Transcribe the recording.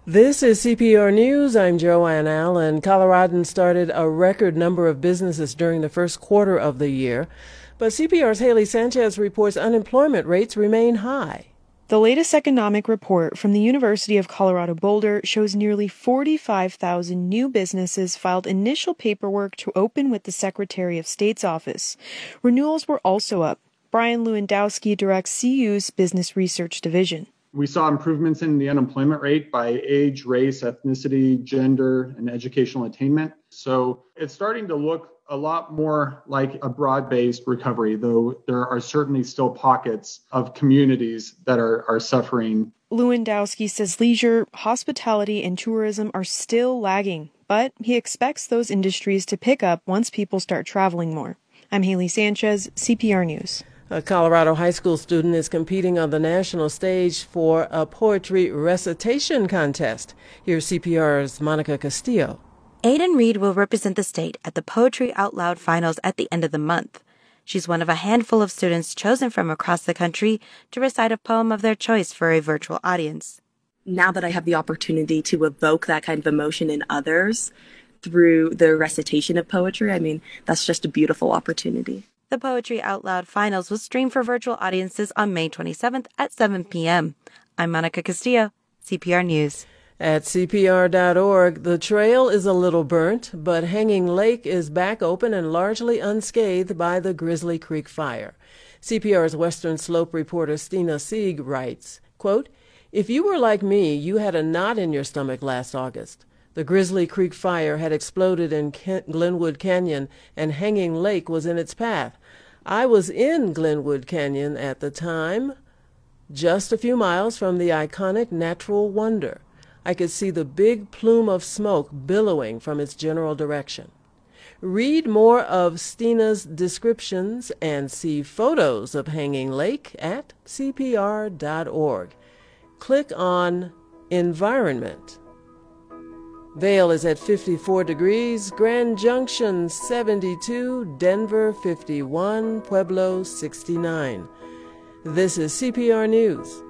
This is CPR News. I'm Joanne Allen. Coloradans started a record number of businesses during the first quarter of the year, but CPR's Haley Sanchez reports unemployment rates remain high. The latest economic report from the University of Colorado Boulder shows nearly 45,000 new businesses filed initial paperwork to open with the Secretary of State's office. Renewals were also up. Brian Lewandowski directs CU's Business Research Division. We saw improvements in the unemployment rate by age, race, ethnicity, gender, and educational attainment. So it's starting to look a lot more like a broad-based recovery, though there are certainly still pockets of communities that are suffering. Lewandowski says leisure, hospitality, and tourism are still lagging, but he expects those industries to pick up once people start traveling more. I'm Haley Sanchez, CPR News. A Colorado high school student is competing on the national stage for a poetry recitation contest. Here's CPR's Monica Castillo. Aiden Reed will represent the state at the Poetry Out Loud finals at the end of the month. She's one of a handful of students chosen from across the country to recite a poem of their choice for a virtual audience. Now that I have the opportunity to evoke that kind of emotion in others through the recitation of poetry, that's just a beautiful opportunity. The Poetry Out Loud finals will stream for virtual audiences on May 27th at 7 p.m. I'm Monica Castillo, CPR News. At CPR.org, the trail is a little burnt, but Hanging Lake is back open and largely unscathed by the Grizzly Creek fire. CPR's Western Slope reporter Stina Sieg writes, quote, "If you were like me, you had a knot in your stomach last August. The Grizzly Creek fire had exploded in Glenwood Canyon, and Hanging Lake was in its path. I was in Glenwood Canyon at the time, just a few miles from the iconic natural wonder. I could see the big plume of smoke billowing from its general direction." Read more of Stina's descriptions and see photos of Hanging Lake at CPR.org. Click on Environment. Vail is at 54 degrees, Grand Junction 72, Denver 51, Pueblo 69. This is CPR News.